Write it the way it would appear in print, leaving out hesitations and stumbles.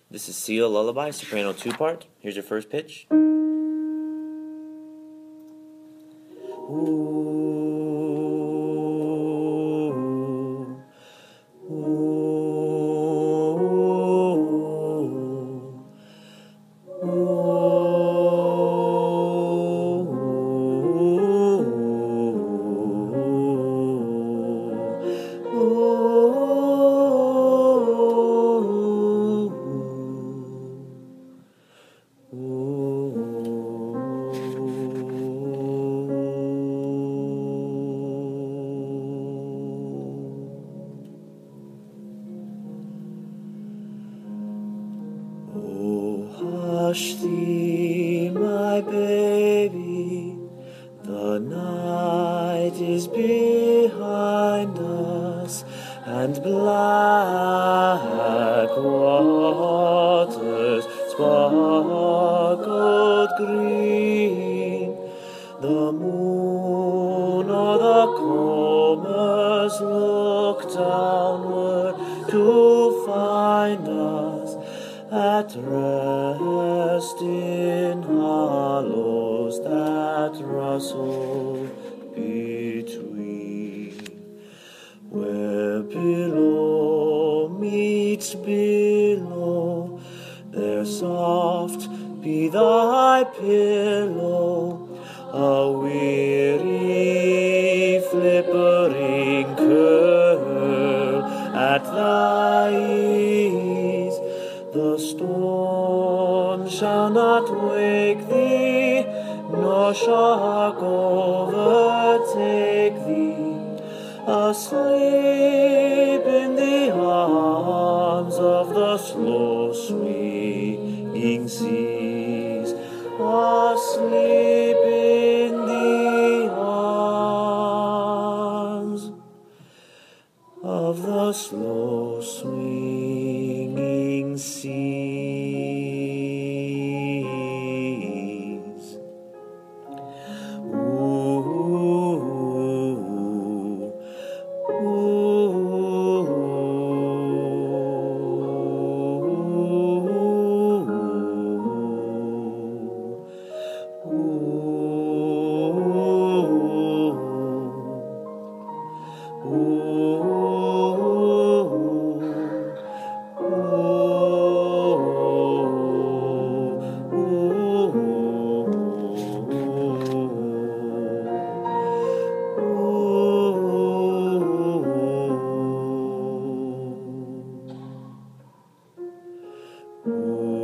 This is Seal Lullaby, soprano 2-part. Here's your first pitch. Ooh, ooh, Oh, hush thee, my baby, the night is behind us, and black waters sparkled green. The moon or the combers look downward to find us at rest in hollows that rustle between, where below meets below, there soft be thy pillow, a weary flippering curl at thy ease. The storm shall not wake thee, nor shock overtake thee, asleep in the arms of the slow swinging seas, asleep in the arms of the slow swinging seas. Ooh, ooh, ooh.